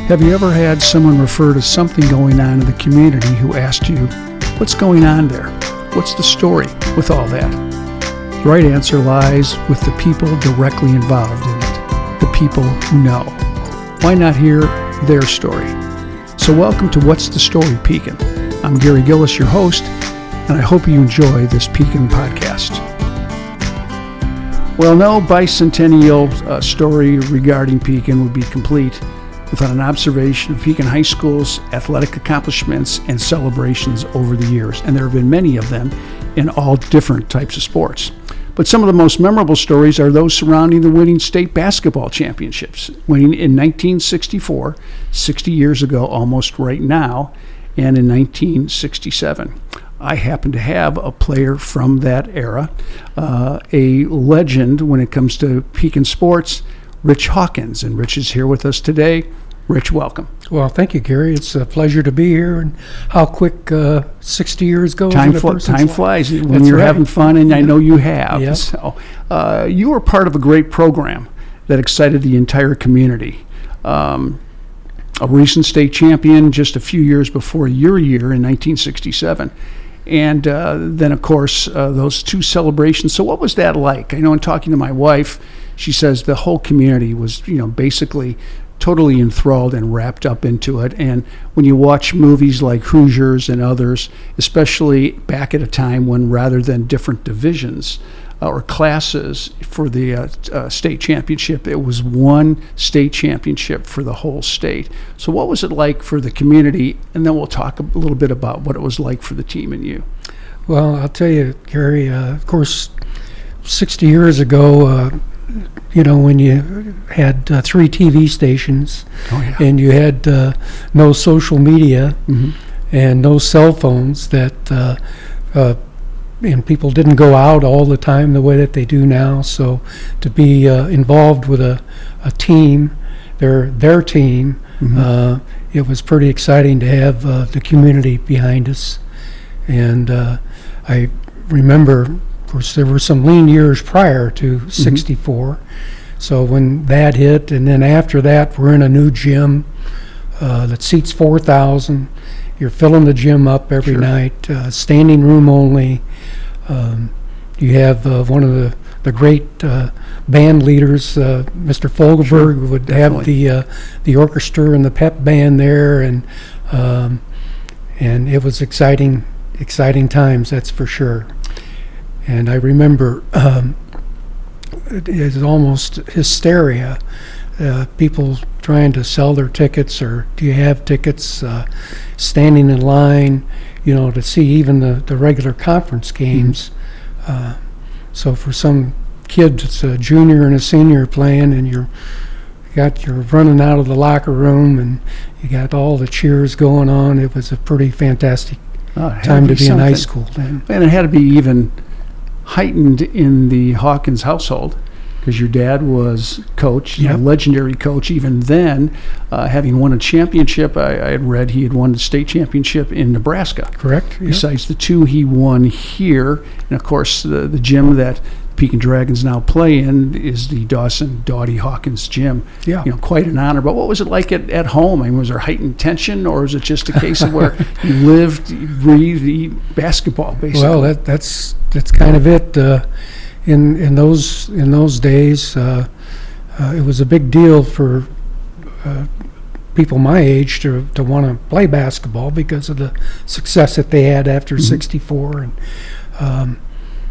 Have you ever had someone refer to something going on in the community who asked you, what's going on there? What's the story with all that? The right answer lies with the people directly involved in it, the people who know. Why not hear their story? So welcome to What's the Story, Pekin. I'm Gary Gillis, your host, and I hope you enjoy this Pekin podcast. Well, no bicentennial story regarding Pekin would be complete without an observation of Pekin High School's athletic accomplishments and celebrations over the years, and there have been many of them in all different types of sports. But some of the most memorable stories are those surrounding the winning state basketball championships, winning in 1964, 60 years ago almost right now, and in 1967. I happen to have a player from that era, a legend when it comes to Pekin sports, Rich Hawkins, and Rich is here with us today. Rich, welcome. Well, thank you, Gary. It's a pleasure to be here. And how quick 60 years goes? Time flies when you're having fun, and I know you have. Yep. So, you were part of a great program that excited the entire community. A recent state champion just a few years before your year in 1967. And then, of course, those two celebrations. So what was that like? I know in talking to my wife, she says the whole community was, basically totally enthralled and wrapped up into it. And when you watch movies like Hoosiers and others, especially back at a time when rather than different divisions or classes for the state championship, it was one state championship for the whole state. So what was it like for the community? And then we'll talk a little bit about what it was like for the team and you. Well, I'll tell you, Gary, of course, 60 years ago, when you had 3 TV stations, and you had no social media and no cell phones, that and people didn't go out all the time the way that they do now. So to be involved with a team, their team, it was pretty exciting to have the community behind us. And I remember, of course, there were some lean years prior to 64. So when that hit, and then after that, we're in a new gym that seats 4,000. You're filling the gym up every night, standing room only. You have one of the great band leaders, Mr. Fogelberg, would have the orchestra and the pep band there, and it was exciting times, that's for sure. And I remember it was almost hysteria. People trying to sell their tickets, or do you have tickets, standing in line, to see even the regular conference games. So for some kids, it's a junior and a senior playing, and you're running out of the locker room, and you got all the cheers going on. It was a pretty fantastic time to be in high school then. And it had to be even heightened in the Hawkins household, because your dad was coach, a legendary coach even then, having won a championship. I had read he had won the state championship in Nebraska. Correct. Besides the 2 he won here, and of course the gym that Pekin Dragons now play in is the Dawdy Hawkins gym. Yeah. Quite an honor. But what was it like at home? I mean, was there heightened tension, or was it just a case of where you lived, you breathed, eat basketball, basically? Well, that's kind of it. In those days, it was a big deal for people my age to want to play basketball because of the success that they had after 64. And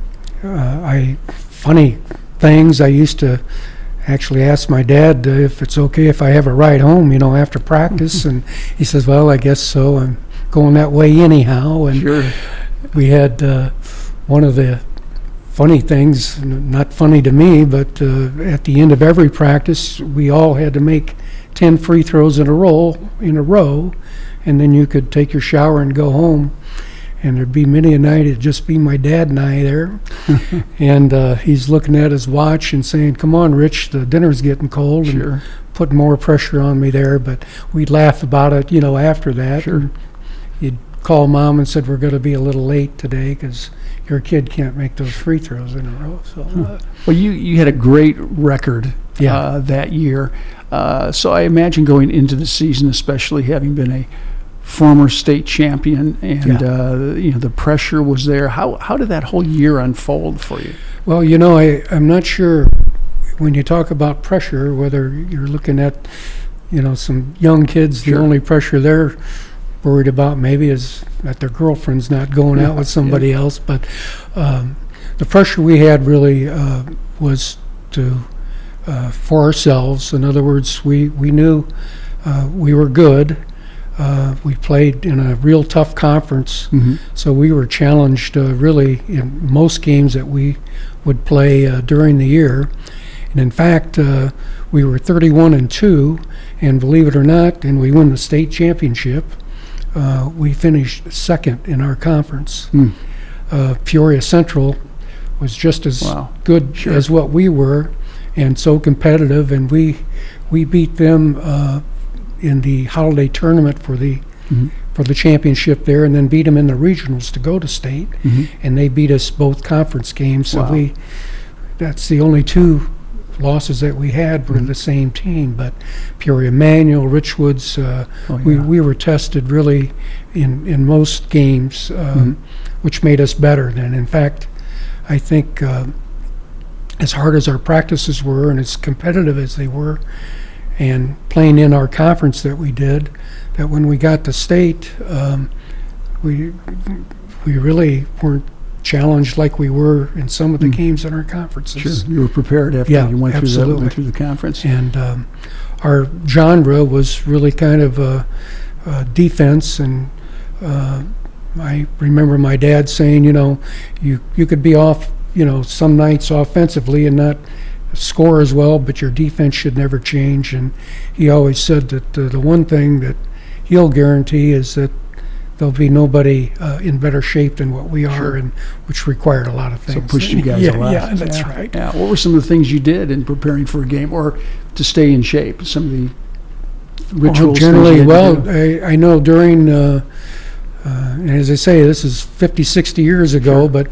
funny things, I used to actually ask my dad if it's okay if I have a ride home, after practice, and he says, well, I guess so. I'm going that way anyhow. And sure. We had one of the funny things, not funny to me, but at the end of every practice, we all had to make 10 free throws in a row, and then you could take your shower and go home. And there'd be many a night it'd just be my dad and I there, and he's looking at his watch and saying, "Come on, Rich, the dinner's getting cold," and put more pressure on me there. But we'd laugh about it, after that. Sure. He'd call Mom and said, "We're going to be a little late today because your kid can't make those free throws in a row." So, well, you had a great record that year. So I imagine going into the season, especially having been a former state champion, and the pressure was there. How did that whole year unfold for you? Well, I'm not sure when you talk about pressure whether you're looking at some young kids. The only pressure they're worried about maybe is that their girlfriend's not going out with somebody else. But the pressure we had really was for ourselves. In other words, we knew we were good. We played in a real tough conference, so we were challenged really in most games that we would play during the year. And in fact, we were 31-2, and believe it or not, and we won the state championship. We finished second in our conference. Peoria Central was just as good as what we were, and so competitive, and we beat them in the holiday tournament for the championship there, and then beat them in the regionals to go to state, and they beat us both conference games. So that's the only two losses that we had were the same team. But Peoria Manual, Richwoods, we were tested really in most games, which made us better then. In fact, I think as hard as our practices were and as competitive as they were, and playing in our conference that we did, that when we got to state, we really weren't challenged like we were in some of the games in our conferences. Sure, you were prepared after you went through the conference. And our genre was really kind of defense, and I remember my dad saying, you could be off, some nights offensively and not score as well, but your defense should never change. And he always said that the one thing that he'll guarantee is that there'll be nobody in better shape than what we are, and which required a lot of things. So pushed you guys a lot. Yeah, that's right. Yeah. What were some of the things you did in preparing for a game or to stay in shape? Some of the rituals? Generally, I know during, as I say, this is 50, 60 years ago, but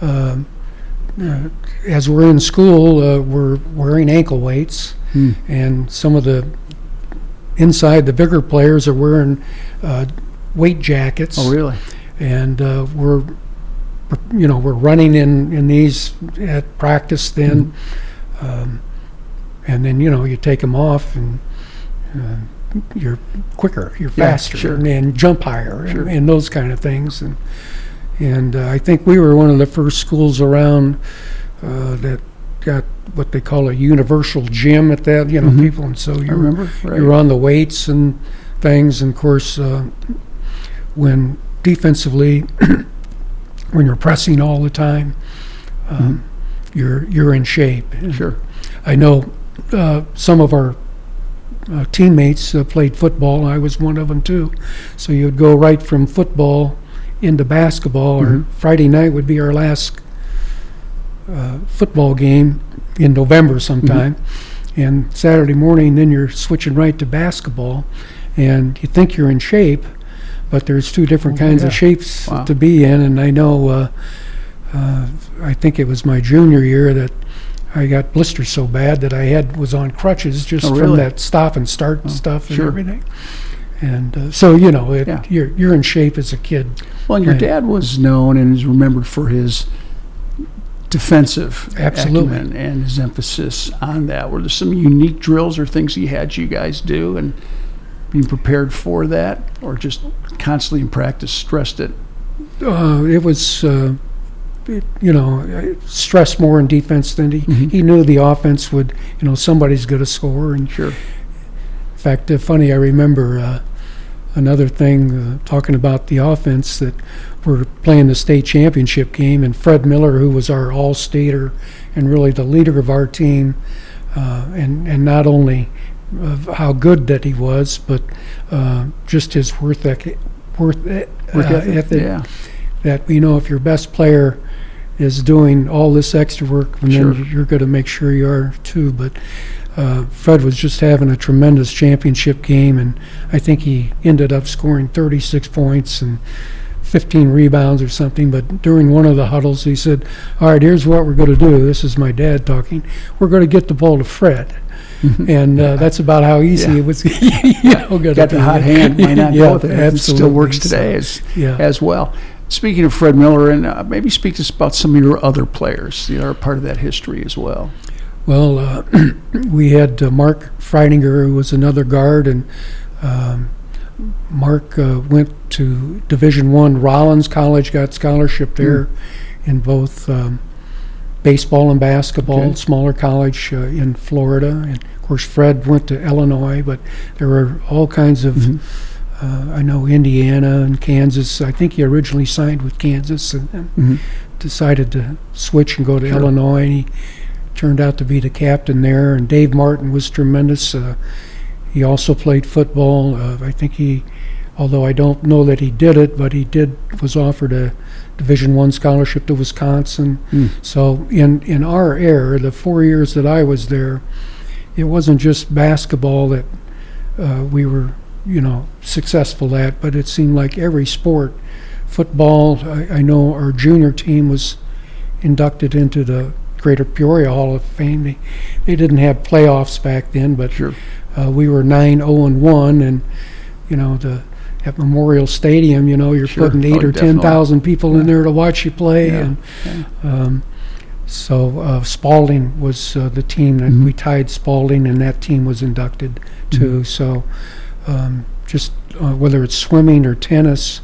as we're in school, we're wearing ankle weights, and some of the the bigger players are wearing weight jackets. Oh, really? And we're running in these at practice then, and then you take them off and you're quicker, you're faster, and jump higher, and those kind of things. And I think we were one of the first schools around that got what they call a universal gym at that, people. And so you're on the weights and things. And of course, when defensively, when you're pressing all the time, you're in shape. And I know some of our teammates played football. I was one of them too. So you'd go right from football into basketball, or Friday night would be our last football game in November sometime, and Saturday morning then you're switching right to basketball, and you think you're in shape, but there's two different kinds of shapes to be in. And I know I think it was my junior year that I got blisters so bad that I was on crutches just from that stop and start stuff and everything. And so you're in shape as a kid. Well, and your dad was known and is remembered for his defensive acumen and his emphasis on that. Were there some unique drills or things he had you guys do and being prepared for that, or just constantly in practice stressed it? It was stressed more in defense than he knew the offense would, somebody's going to score. And in fact, funny, I remember another thing, talking about the offense, that we're playing the state championship game, and Fred Miller, who was our all-stater and really the leader of our team, and not only of how good that he was, but just his work ethic. That if your best player is doing all this extra work, and then you're going to make sure you are too. But Fred was just having a tremendous championship game, and I think he ended up scoring 36 points and 15 rebounds or something. But during one of the huddles, he said, "All right, here's what we're going to do." This is my dad talking. "We're going to get the ball to Fred, and that's about how easy it was. Got the hot hand, why not go with it? Absolutely. It still works today as well. Speaking of Fred Miller, and maybe speak to us about some of your other players that are part of that history as well. Well, we had Mark Freidinger, who was another guard, and Mark went to Division I. Rollins College, got scholarship there in both baseball and basketball, smaller college in Florida. And, of course, Fred went to Illinois, but there were all kinds of, I know Indiana and Kansas. I think he originally signed with Kansas and decided to switch and go to Illinois, and he turned out to be the captain there. And Dave Martin was tremendous. He also played football. I think although I don't know that he did it, but he was offered a Division I scholarship to Wisconsin. So in our era, the 4 years that I was there, it wasn't just basketball that we were, successful at, but it seemed like every sport. Football, I know our junior team was inducted into the Greater Peoria Hall of Fame. They didn't have playoffs back then, but we were 9-0-1, and at Memorial Stadium, you're putting 8 or 10,000 people in there to watch you play, and so Spalding was the team that we tied Spalding, and that team was inducted too. So just whether it's swimming or tennis,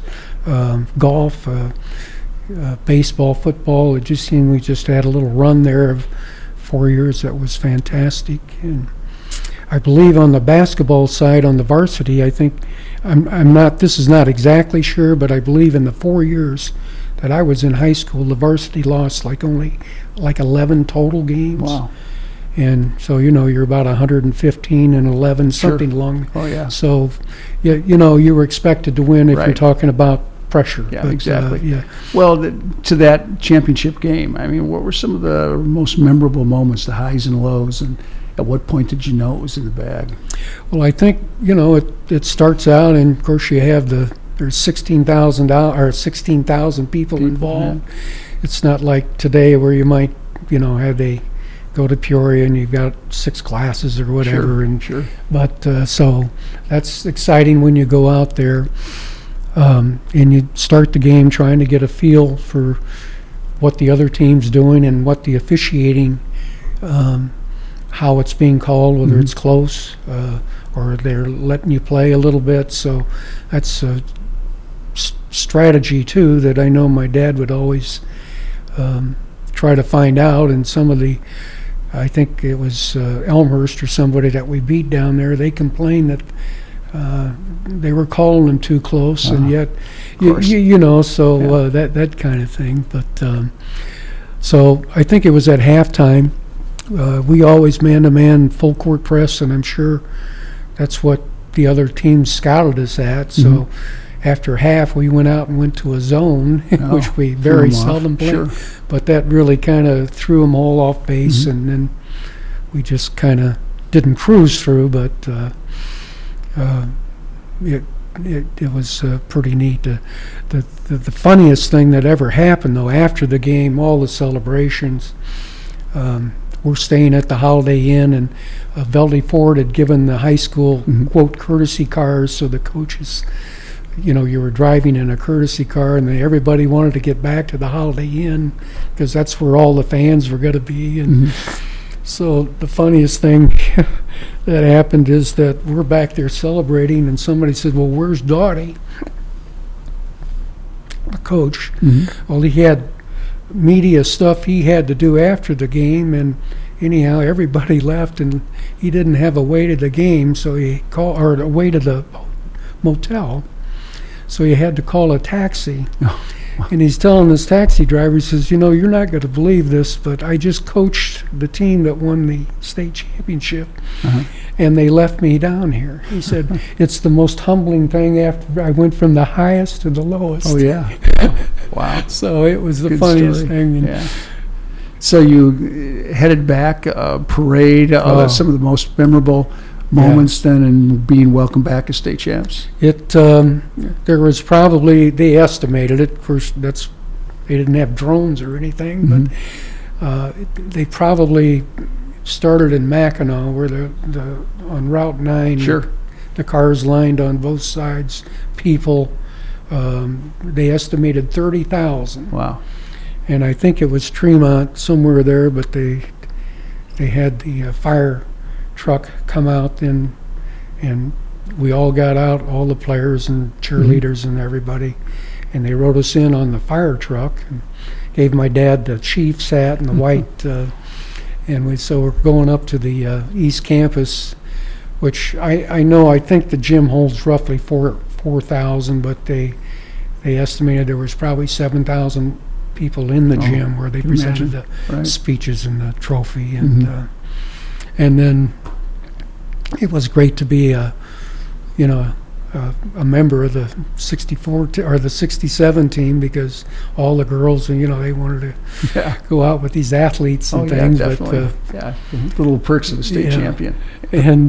golf, baseball, football, it just seemed we just had a little run there of 4 years that was fantastic. And I believe on the basketball side, on the varsity, I think I'm not. This is not exactly sure, but I believe in the 4 years that I was in high school, the varsity lost only 11 total games. Wow. And so you're about 115 and 11, something along. Oh yeah. So you were expected to win if you're talking about pressure. Yeah, exactly. Well, to that championship game, I mean, what were some of the most memorable moments, the highs and lows, and at what point did you know it was in the bag? Well, I think it starts out, and of course you have there's 16,000 people involved. Yeah. It's not like today where you might have a go to Peoria and you've got 6 classes or whatever. But so that's exciting when you go out there. And you start the game trying to get a feel for what the other team's doing and what the officiating, how it's being called, whether it's close or they're letting you play a little bit. So that's a strategy, too, that I know my dad would always try to find out. And some of I think it was Elmhurst or somebody that we beat down there, they complained that they were calling them too close, and yet, that kind of thing. But so I think it was at halftime. We always man-to-man full court press, and I'm sure that's what the other teams scouted us at. So after half, we went out and went to a zone, which we very seldom play. But that really kind of threw them all off base, and then we just kind of didn't cruise through, but it was pretty neat. The funniest thing that ever happened, though, after the game, all the celebrations, we're staying at the Holiday Inn, and Velde Ford had given the high school, quote, courtesy cars, so the coaches, you were driving in a courtesy car, and everybody wanted to get back to the Holiday Inn because that's where all the fans were going to be. And so the funniest thing that happened is that we're back there celebrating, and somebody said, "Well, where's Dottie?" The coach. Well, he had media stuff he had to do after the game, and anyhow, everybody left, and he didn't have a way to the game, so he called, or a way to the motel. So he had to call a taxi. And he's telling this taxi driver, he says, "You're not going to believe this, but I just coached the team that won the state championship, and they left me down here." He said, "It's the most humbling thing after I went from the highest to the lowest." Oh, yeah. Wow. So it was the funniest thing. Yeah. So you headed back, parade, some of the most memorable moments then, and being welcomed back as state champs? There was probably, they estimated it, of course they didn't have drones or anything, but they probably started in Mackinac, where the on Route 9, Sure. the cars lined on both sides, people. They estimated 30,000. Wow. And I think it was Tremont somewhere there, but they had the fire truck come out then, and we all got out, all the players and cheerleaders and everybody, and they rode us in on the fire truck and gave my dad the Chiefs hat and the white, and so we're going up to the East Campus, which I think the gym holds roughly 4,000, but they estimated there was probably 7,000 people in the gym where they presented the speeches and the trophy, and then it was great to be a member of the 64 or the 67 team, because all the girls, they wanted to go out with these athletes and things. Yeah, definitely. But little perks of the state champion. And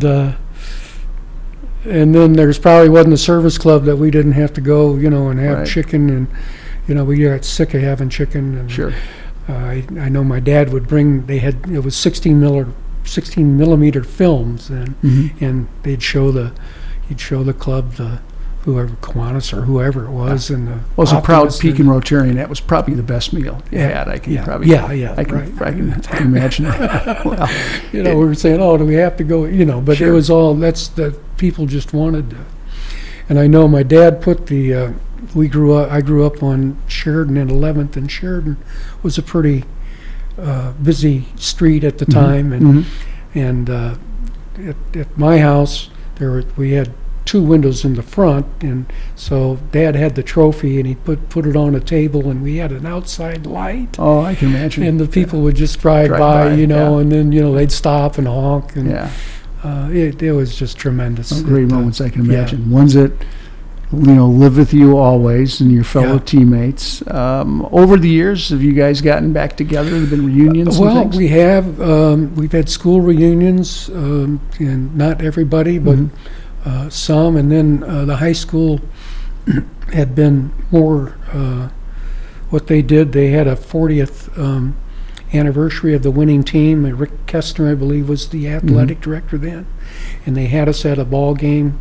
then there's probably wasn't a service club that we didn't have to go, and have chicken, and we got sick of having chicken. And sure. I know my dad would bring. It was 16 millimeter films, and he'd show the club, whoever, Kiwanis or whoever it was, and the was a proud Pekin Rotarian. That was probably the best meal you had. I can imagine it. Well, we were saying, do we have to go? But it was all the people just wanted to. And I know my dad put the. I grew up on Sheridan and 11th, and Sheridan was a pretty busy street at the time, and at my house we had 2 windows in the front, and so Dad had the trophy, and he put it on a table, and we had an outside light. Oh, I can imagine. And the people would just drive by, and then they'd stop and honk, and it was just tremendous. Great moments, I can imagine. Ones that live with you always and your fellow teammates. Over the years, have you guys gotten back together? Have there been reunions? Well, and things? we have. We've had school reunions, and not everybody, but some. And then the high school had been more. What they did, they had a 40th anniversary of the winning team. And Rick Kestner, I believe, was the athletic director then, and they had us at a ball game.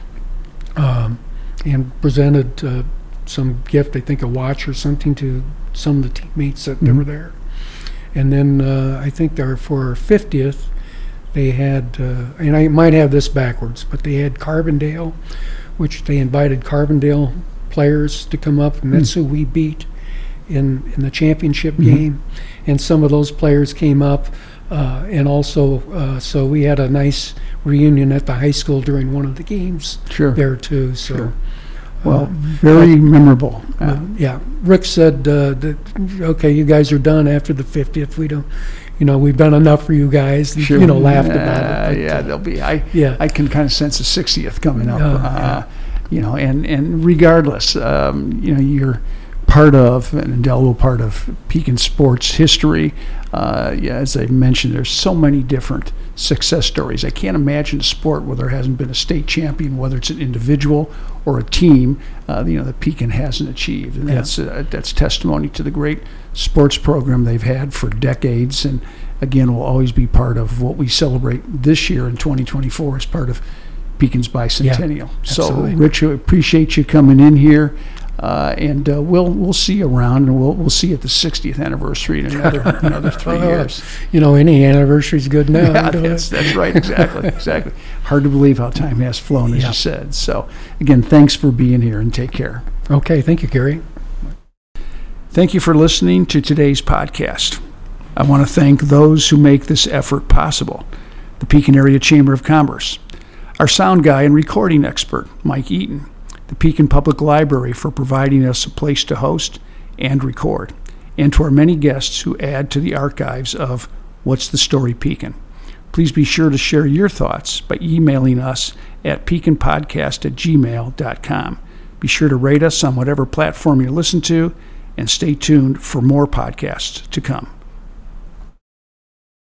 And presented some gift, I think a watch or something, to some of the teammates that were there. And then I think for our 50th, they had, and I might have this backwards, but they had Carbondale, which they invited Carbondale players to come up, and that's who we beat in the championship game. And some of those players came up, and also, so we had a nice reunion at the high school during one of the games there too. So, well, very memorable. Rick said that okay, you guys are done after the 50th. We don't, we've done enough for you guys. And, laughed about it. But, there'll be. I can kind of sense a 60th coming up. And regardless, you're part of an indelible part of Pekin sports history. As I mentioned, there's so many different success stories. I can't imagine a sport where there hasn't been a state champion, whether it's an individual or a team, that Pekin hasn't achieved. And that's testimony to the great sports program they've had for decades, and again will always be part of what we celebrate this year in 2024 as part of Pekin's bicentennial. So, Rich, I appreciate you coming in here. And we'll see you around, and we'll see you at the 60th anniversary in another 3 years. Any anniversary is good now. Yeah, that's right. Exactly. Hard to believe how time has flown, as you said. So, again, thanks for being here, and take care. Okay, thank you, Gary. Thank you for listening to today's podcast. I want to thank those who make this effort possible: the Pekin Area Chamber of Commerce, our sound guy and recording expert, Mike Eaton, the Pekin Public Library for providing us a place to host and record, and to our many guests who add to the archives of What's the Story Pekin. Please be sure to share your thoughts by emailing us at pekinpodcast@gmail.com. Be sure to rate us on whatever platform you listen to, and stay tuned for more podcasts to come.